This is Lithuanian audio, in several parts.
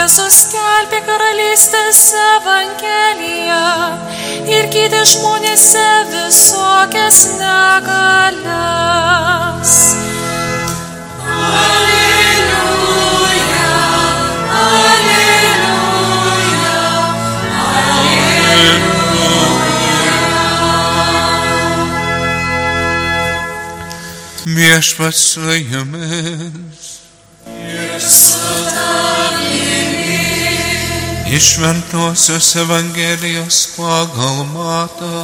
Jėzus skelbė karalystės evangeliją ir gydė žmonėse visokias negalias. Alleluja, alleluja, alleluja. Viešpats su jumis. Iš Šventosios Evangelijos pagal Matą.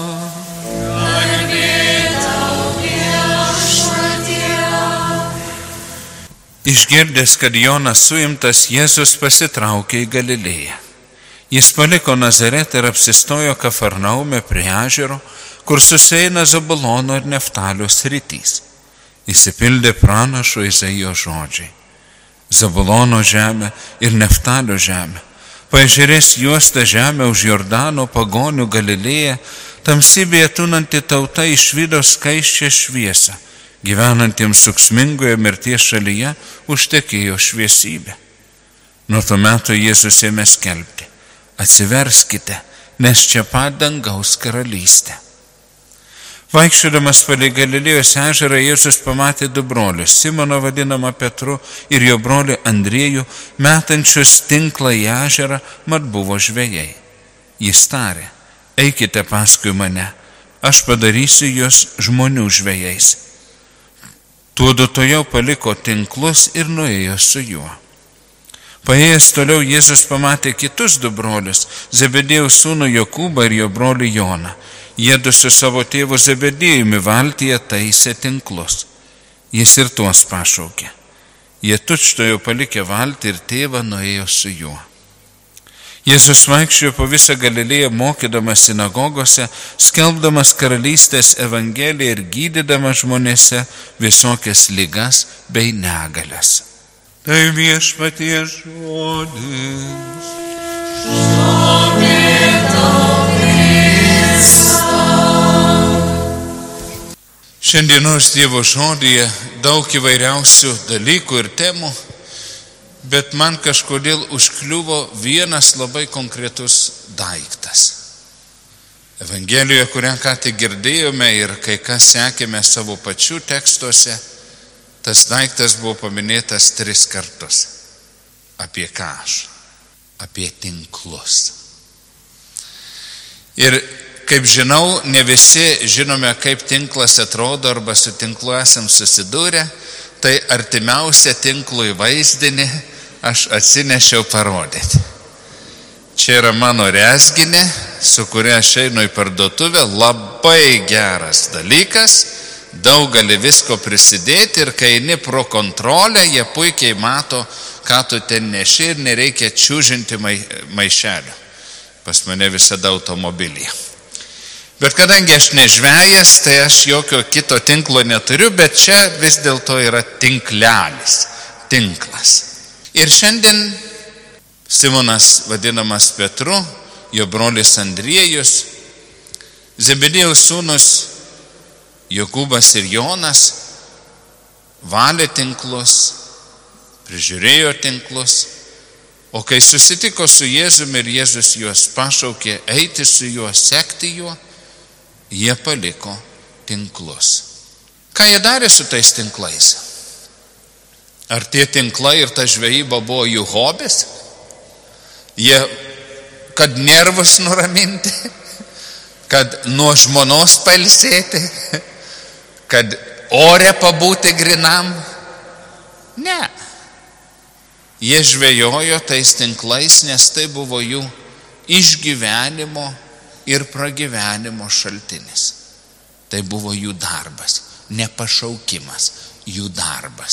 Išgirdęs, kad Jonas suimtas, Jėzus pasitraukė į Galilėją. Jis paliko Nazaretą ir apsistojo Kafarnaume prie ežero, kur susieina Zabulono ir Neftalio sritys. Išsipildė pranašo Izaijo žodžiai. Zabulono žemė ir Neftalio žemė, paežerės juosta žemė už Jordano pagonių Galilėją, tamsybėje tūnanti tauta išvydo skaisčią šviesą, gyvenantiems suksmingoje mirties šalyje užtekėjo šviesybė. Nuo to meto Jėzus ėmė skelbti: atsiverskite, nes čia pat dangaus karalystė. Vaikščiodamas palei Galilėjos ežerą, Jėzus pamatė du brolius, Simoną vadinamą Petru ir jo brolį Andriejų, metančius tinklą į ežerą, mat buvo žvejai. Jis tarė: eikite paskui mane, aš padarysiu jūs žmonių žvejais. Tuodu tojau paliko tinklus ir nuėjo su juo. Paėjęs toliau Jėzus pamatė kitus du brolius, Zebedėjaus sūnų Jokūbą ir jo brolį Joną. Jiedu su savo tėvu Zebedėjumi valtyje taisė tinklus. Jis ir tuos pašaukė. Jie tučtojo palikę valtį ir tėvą nuėjo su juo. Jėzus vaikščiojo po visą Galilėją, mokydamas sinagogose, skelbdamas karalystės evangeliją ir gydydamas žmonėse visokias ligas bei negalias. Tai viešpaties žodis. Šiandienos Dievo žodyje daug įvairiausių dalykų ir temų, bet man kažkodėl užkliuvo vienas labai konkretus daiktas. Evangelijoje, kurią ką tik girdėjome ir kai kas sekėme savo pačių tekstuose, tas daiktas buvo paminėtas 3 kartus. Apie ką aš? Apie tinklus. Ir kaip žinau, ne visi žinome, kaip tinklas atrodo arba su tinklu esam susidūrę, tai artimiausią tinklui vaizdinį aš atsinešiau parodyti. Čia yra mano rezginė, su kuria aš einu į parduotuvę, labai geras dalykas, daug gali visko prisidėti ir kai eini pro kontrolę, jie puikiai mato, ką tu ten neši ir nereikia čiūžinti maišelio. Pas mane visada automobilyje. Bet kadangi aš nežvejas, tai aš jokio kito tinklo neturiu, bet čia vis dėlto yra tinklelis, tinklas. Ir šiandien Simonas vadinamas Petru, jo brolis Andriejus, Zebedėjaus sūnus Jokūbas ir Jonas valė tinklus, prižiūrėjo tinklus, o kai susitiko su Jėzumi ir Jėzus juos pašaukė eiti su juo, sekti juo, jie paliko tinklus. Ką jie darė su tais tinklais? Ar tie tinklai ir ta žvejyba buvo jų hobis? Jie, kad nervus nuraminti, kad nuo žmonos pailsėti, kad ore pabūti grinam? Ne. Jie žvejojo tais tinklais, nes tai buvo jų išgyvenimo ir pragyvenimo šaltinis. Tai buvo jų darbas, ne pašaukimas, jų darbas.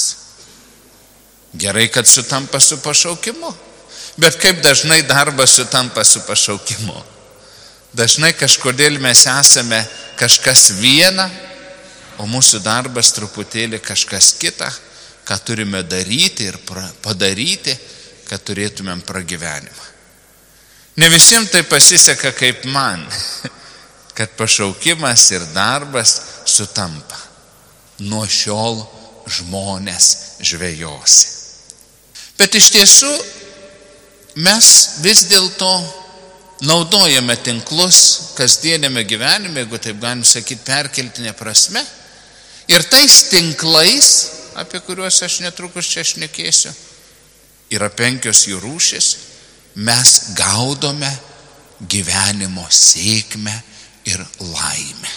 Gerai, kad sutampa su pašaukimu, bet kaip dažnai darbas sutampa su pašaukimu? Dažnai kažkodėl mes esame kažkas viena, o mūsų darbas truputėlį kažkas kita, ką turime daryti ir padaryti, kad turėtumėm pragyvenimą. Ne visiems tai pasiseka kaip man, kad pašaukimas ir darbas sutampa. Nuo šiol žmonės žvejosi. Bet iš tiesų mes vis dėlto naudojame tinklus kasdienėme gyvenime, jeigu taip galim sakyti, perkeltinė prasme. Ir tais tinklais, apie kuriuos aš netrukus čia šnekėsiu, yra 5 jų rūšis, mes gaudome gyvenimo sėkmę ir laimę.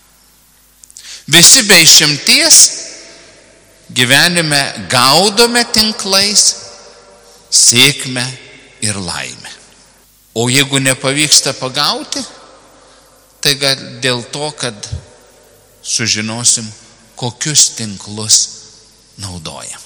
Visi be išimties gyvenime gaudome tinklais sėkmę ir laimę. O jeigu nepavyksta pagauti, tai gal dėl to, kad sužinosim, kokius tinklus naudojam.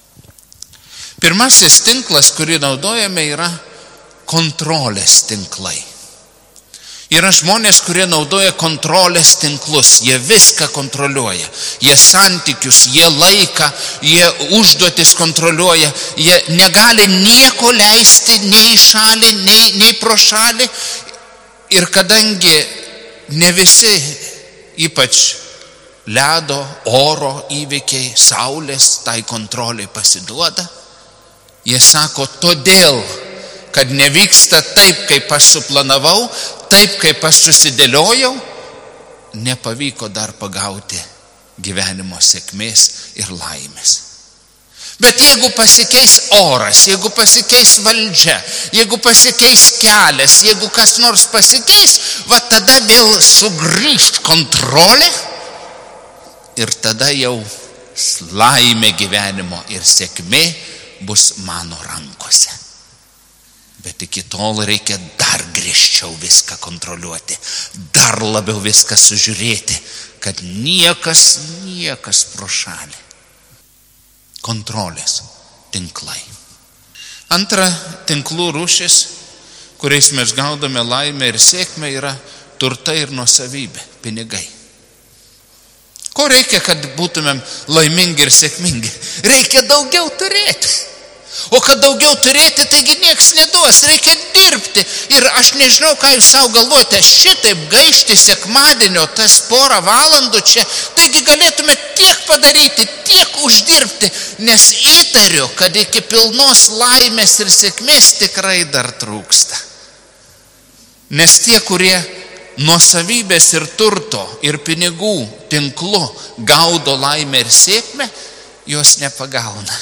Pirmasis tinklas, kurį naudojame, yra kontrolės tinklai. Yra žmonės, kurie naudoja kontrolės tinklus, jie viską kontroliuoja, jie santykius, jie laiką, jie užduotis kontroliuoja, jie negali nieko leisti nei į šalį, nei pro šalį. Ir kadangi ne visi, ypač ledo, oro įvykiai, saulės, tai kontroliai pasiduoda, jie sako, todėl, kad nevyksta taip, kaip aš suplanavau, taip, kaip aš susidėliojau, nepavyko dar pagauti gyvenimo sėkmės ir laimės. Bet jeigu pasikeis oras, jeigu pasikeis valdžia, jeigu pasikeis kelias, jeigu kas nors pasikeis, va tada vėl sugrįžt kontrolė ir tada jau laimė gyvenimo ir sėkmė bus mano rankose. Bet iki tol reikia dar griežčiau viską kontroliuoti, dar labiau viską sužiūrėti, kad niekas pro šalį. Kontrolės tinklai. Antra tinklų rūšis, kuriais mes gaudome laimę ir sėkmę, yra turtai ir nuosavybė, pinigai. Ko reikia, kad būtumėm laimingi ir sėkmingi? Reikia daugiau turėti. O kad daugiau turėti, taigi nieks neduos, reikia dirbti. Ir aš nežinau, ką jūs savo galvojate, šitaip gaišti sekmadienio tas 1 valandų čia, taigi galėtume tiek padaryti, tiek uždirbti, nes įtariu, kad iki pilnos laimės ir sėkmės tikrai dar trūksta. Nes tie, kurie nuosavybės ir turto ir pinigų tinklu gaudo laimę ir sėkmę, jos nepagauna.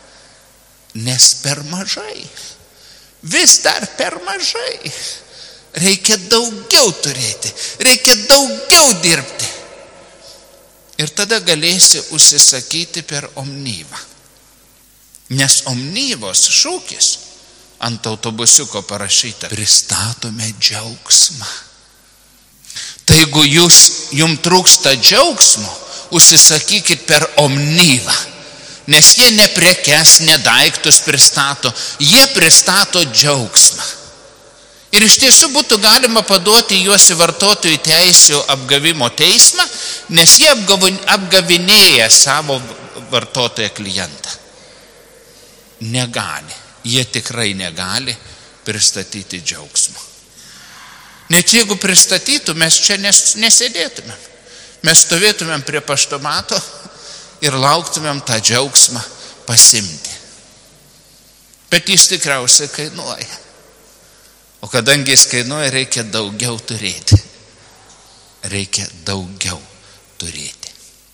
Nes per mažai, vis dar per mažai. Reikia daugiau turėti, reikia daugiau dirbti. Ir tada galėsi užsisakyti per Omnivą. Nes Omnivos šūkis ant autobusiuko parašyta: pristatome džiaugsmą. Tai jeigu jums trūksta džiaugsmo, užsisakykit per Omnivą. Nes jie ne prekes, ne daiktus pristato, jie pristato džiaugsmą. Ir iš tiesų būtų galima paduoti juos į vartotojų teisių apgavimo teismą, nes jie apgavinėja savo vartotoją klientą. Negali, jie tikrai negali pristatyti džiaugsmo. Net jeigu pristatytų, mes čia nesėdėtumėm. Mes stovėtumėm prie paštomato ir lauktumėm tą džiaugsmą pasimti. Bet jis tikriausiai kainuoja. O kadangi jis kainuoja, reikia daugiau turėti. Reikia daugiau turėti.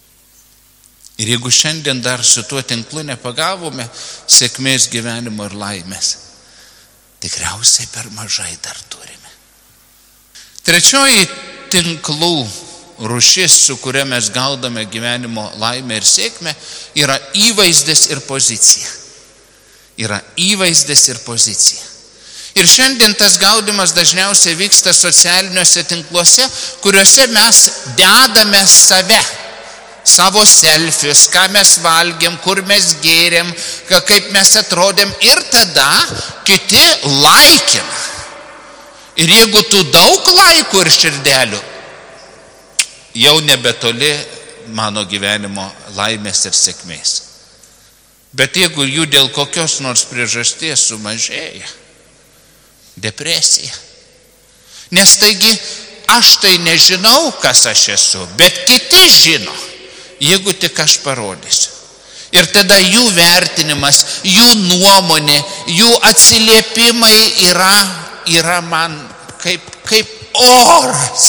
Ir jeigu šiandien dar su tuo tinklu nepagavome sėkmės gyvenimo ir laimės, tikriausiai per mažai dar turime. Trečioji tinklų rūšis, su kuria mes gaudame gyvenimo laimę ir sėkmę, yra įvaizdis ir pozicija. Yra įvaizdis ir pozicija. Ir šiandien tas gaudimas dažniausiai vyksta socialiniuose tinkluose, kuriuose mes dedame save, savo selfius, ką mes valgėm, kur mes gėrėm, kaip mes atrodėm, ir tada kiti laikina. Ir jeigu tu daug laikų ir širdelių, jau nebetoli mano gyvenimo laimės ir sėkmės. Bet jeigu jų dėl kokios nors priežasties sumažėja, depresija. Nes taigi aš tai nežinau, kas aš esu, bet kiti žino, jeigu tik aš parodysiu. Ir tada jų vertinimas, jų nuomonė, jų atsiliepimai yra man kaip oras.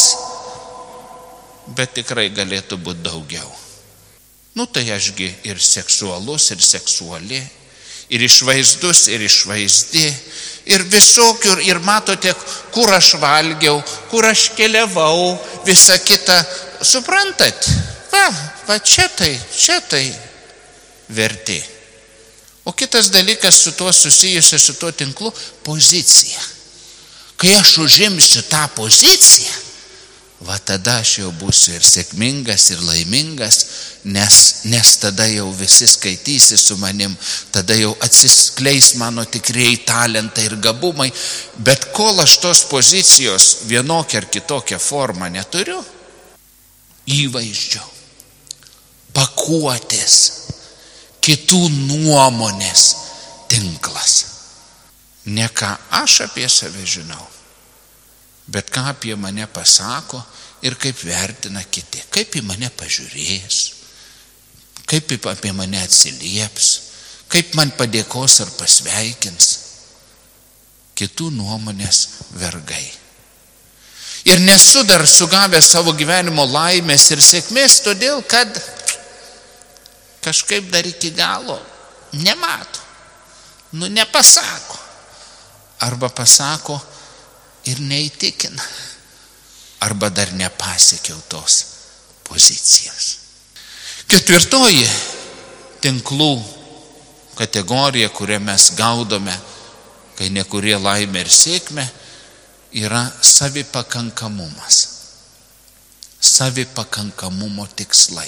Bet tikrai galėtų būti daugiau. Tai ašgi ir seksualus, ir seksuali, ir išvaizdus, ir išvaizdi, ir visokių, ir matote, kur aš valgiau, kur aš keliavau, visa kita. Suprantat? Va čia tai vertė. O kitas dalykas su tuo susijusi, su tuo tinklu, pozicija. Kai aš užimsiu tą poziciją, tada aš jau būsiu ir sėkmingas, ir laimingas, nes tada jau visi skaitysi su manim, tada jau atsiskleis mano tikrieji talentai ir gabumai, bet kol aš tos pozicijos vienokią ar kitokią formą neturiu, įvaizdžio, pakuotės, kitų nuomonės tinklas. Ne ką aš apie save žinau, bet ką apie mane pasako ir kaip vertina kiti, kaip į mane pažiūrės, kaip apie mane atsilieps, kaip man padėkos ar pasveikins. Kitų nuomonės vergai. Ir nesu dar sugavęs savo gyvenimo laimės ir sėkmės, todėl kad kažkaip dar iki galo nemato, nepasako. Arba pasako ir neįtikina, arba dar nepasiekiau tos pozicijos. Ketvirtoji tinklų kategorija, kurią mes gaudome, kai nekurie laimė ir sėkmė, yra savipakankamumas. Savipakankamumo tikslai.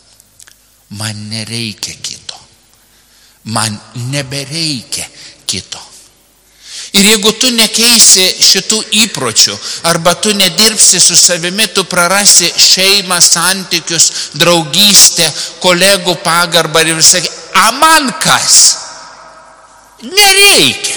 Man nereikia kito. Man nebereikia kito. Ir jeigu tu nekeisi šitų įpročių, arba tu nedirbsi su savimi, tu prarasi šeimą, santykius, draugystę, kolegų pagarbą ir visą. Man kas? Nereikia.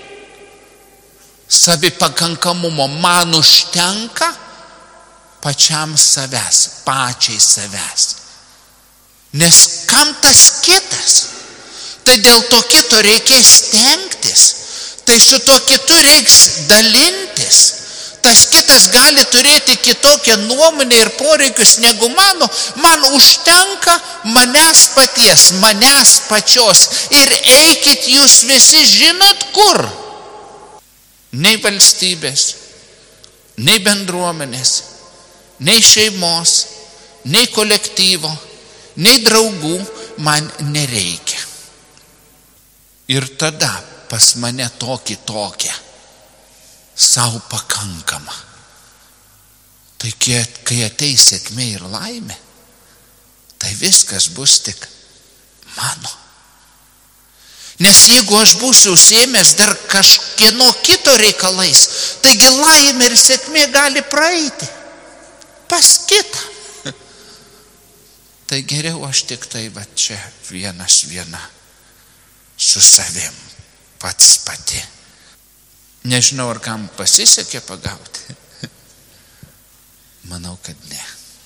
Savipakankamumo man užtenka pačiam savęs, pačiai savęs. Nes kam tas kitas? Tai dėl to kito reikės stengtis. Tai su tuo kitu reiks dalintis. Tas kitas gali turėti kitokią nuomonę ir poreikius negu mano. Man užtenka manęs paties, manęs pačios. Ir eikit jūs visi žinot kur. Nei valstybės, nei bendruomenės, nei šeimos, nei kolektyvo, nei draugų man nereikia. Ir tada pas mane tokią, sau pakankamą. Tai kai ateis sėkmė ir laimė, tai viskas bus tik mano. Nes jeigu aš būsiu užsiėmęs dar kažkieno kito reikalais, taigi laimė ir sėkmė gali praeiti pas kitą. Tai geriau aš tik tai čia viena su savim. Pats pati. Nežinau, ar kam pasisekė pagauti. Manau, kad ne.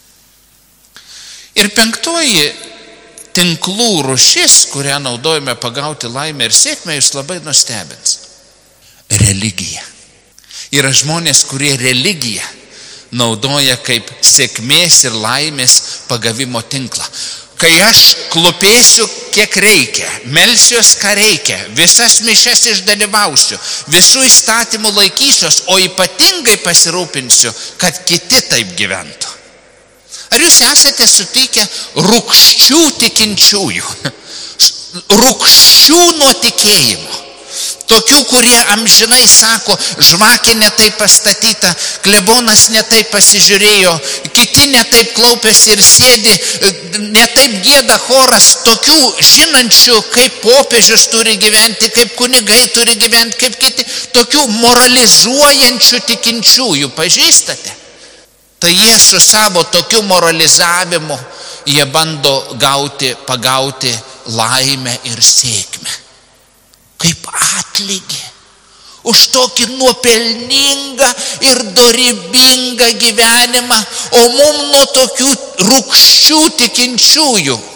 Ir penktoji tinklų rūšis, kurią naudojame pagauti laimę ir sėkmę, jūs labai nustebins. Religija. Yra žmonės, kurie religiją naudoja kaip sėkmės ir laimės pagavimo tinklą. Kai aš klupėsiu kiek reikia, melsiuos ką reikia, visas mišias išdalyvausiu, visų įstatymų laikysiuos, o ypatingai pasirūpinsiu, kad kiti taip gyventų. Ar jūs esate sutikę rūgščių tikinčiųjų? Rūgščių nuo tikėjimo. Tokių, kurie amžinai sako, žvakė ne taip pastatyta, klebonas ne taip pasižiūrėjo, kiti ne taip klaupiasi ir sėdi, ne taip gieda choras. Tokių žinančių, kaip popiežius turi gyventi, kaip kunigai turi gyventi, kaip kiti. Tokių moralizuojančių tikinčiųjų pažįstate? Tai jie su savo tokiu moralizavimu, jie bando pagauti laimę ir sėkmę. Kaip atlygį už tokį nuopelningą ir dorybingą gyvenimą, o mum nuo tokių rūgščių tikinčiųjų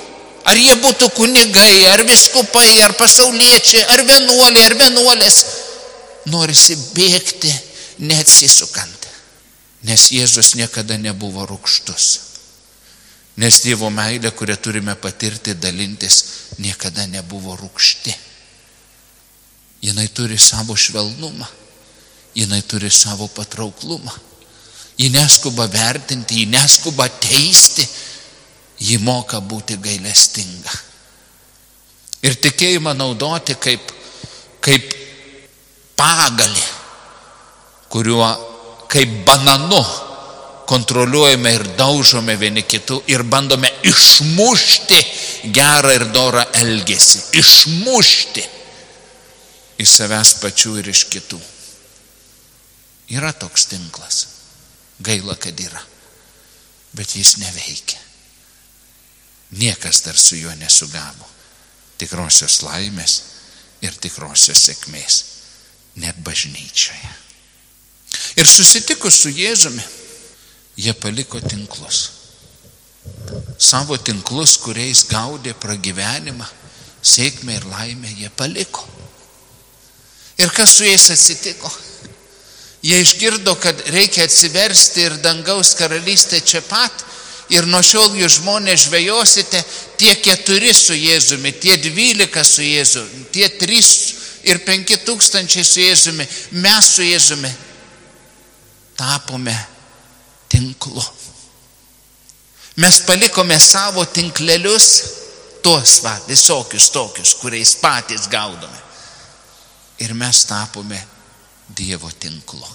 Ar jie būtų kunigai, ar vyskupai, ar pasauliečiai, ar vienuoliai, ar vienuolės, norisi bėgti neatsisukant. Nes Jėzus niekada nebuvo rūgštus. Nes Dievo meilė, kurią turime patirti, dalintis, niekada nebuvo rūgšti. Jinai turi savo švelnumą, jinai turi savo patrauklumą. Ji neskuba vertinti, ji neskuba teisti, ji moka būti gailestinga. Ir tikėjimą naudoti kaip pagalį, kuriuo kaip bananu kontroliuojame ir daužome vieni kitų ir bandome išmušti gerą ir dorą elgesį. Išmušti iš savęs pačių ir iš kitų. Yra toks tinklas. Gaila, kad yra. Bet jis neveikia. Niekas dar su juo nesugavo tikrosios laimės ir tikrosios sėkmės. Net bažnyčioje. Ir susitikus su Jėzumi, jie paliko tinklus. Savo tinklus, kuriais gaudė pragyvenimą, sėkmę ir laimę, jie paliko. Ir kas su jais atsitiko? Jie išgirdo, kad reikia atsiversti ir dangaus karalystė čia pat. Ir nuo šiol jūs žmonės žvejosite, tie 4 su Jėzumi, tie 12 su Jėzumi, tie 3 ir 5 tūkstančiai su Jėzumi, mes su Jėzumi tapome tinklu. Mes palikome savo tinklelius, tuos visokius tokius, kuriais patys gaudome. Ir mes tapome Dievo tinklu.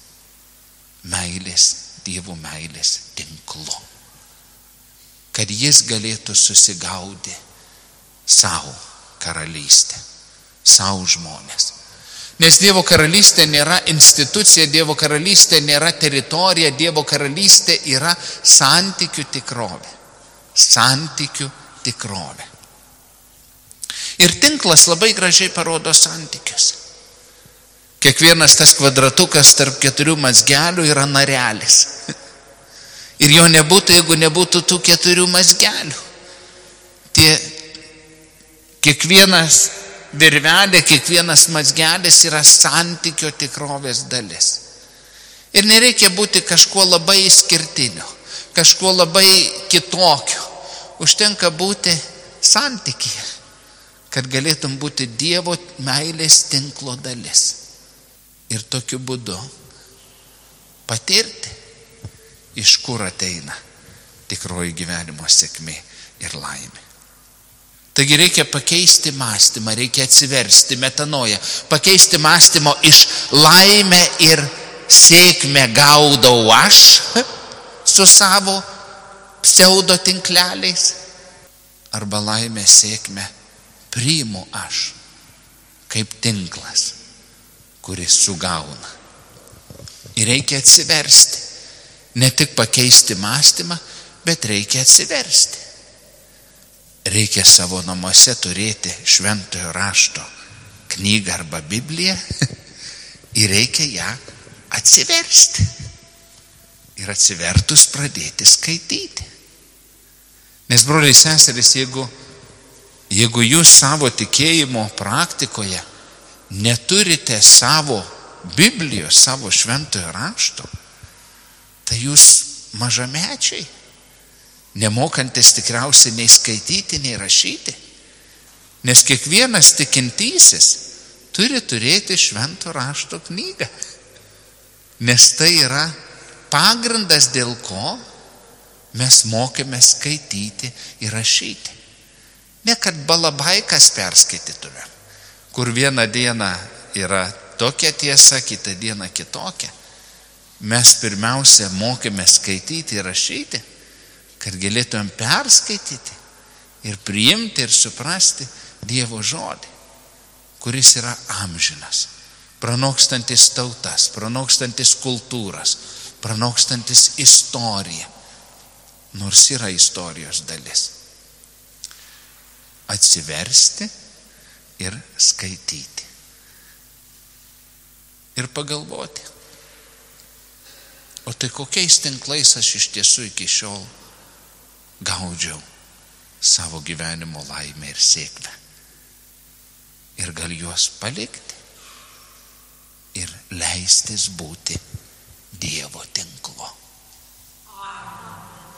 Dievo meilės tinklu. Kad jis galėtų susigaudyti savo karalystę, savo žmonės. Nes Dievo karalystė nėra institucija, Dievo karalystė nėra teritorija, Dievo karalystė yra santykių tikrovė. Santykių tikrovė. Ir tinklas labai gražiai parodo santykius. Kiekvienas tas kvadratukas tarp 4 mazgelių yra narelis. Ir jo nebūtų, jeigu nebūtų tų 4 mazgelių. Kiekvienas virvelė, kiekvienas mazgelis yra santykio tikrovės dalis. Ir nereikia būti kažkuo labai išskirtinio, kažkuo labai kitokio. Užtenka būti santykyje, kad galėtum būti Dievo meilės tinklo dalis. Ir tokiu būdu patirti, iš kur ateina tikroji gyvenimo sėkmė ir laimė. Taigi reikia pakeisti mąstymą, reikia atsiversti metanoją, pakeisti mąstymo iš laimę ir sėkmę gaudau aš su savo pseudo tinkleliais, arba laimę sėkmę priimu aš kaip tinklas, kuris sugauna. Ir reikia atsiversti. Ne tik pakeisti mąstymą, bet reikia atsiversti. Reikia savo namuose turėti šventojo rašto knygą arba Bibliją ir reikia ją atsiversti. Ir atsivertus pradėti skaityti. Nes, broliai seserys, jeigu jūs savo tikėjimo praktikoje neturite savo Biblijos, savo šventojo rašto, tai jūs mažamečiai, nemokantis tikriausiai nei skaityti, nei rašyti. Nes kiekvienas tikintysis turi turėti švento rašto knygą. Nes tai yra pagrindas, dėl ko mes mokėme skaityti ir rašyti. Ne kad balabaikas perskaitytume, kur vieną dieną yra tokia tiesa, kitą dieną kitokia. Mes pirmiausia mokėme skaityti ir rašyti, kad galėtumėm perskaityti ir priimti ir suprasti Dievo žodį, kuris yra amžinas, pranokstantis tautas, pranokstantis kultūras, pranokstantis istoriją, nors yra istorijos dalis. Atsiversti ir skaityti. Ir pagalvoti. O tai kokiais tinklais aš iš tiesų iki šiol gaudžiau savo gyvenimo laimę ir sėkmę. Ir gal juos palikti ir leistis būti Dievo tinklu.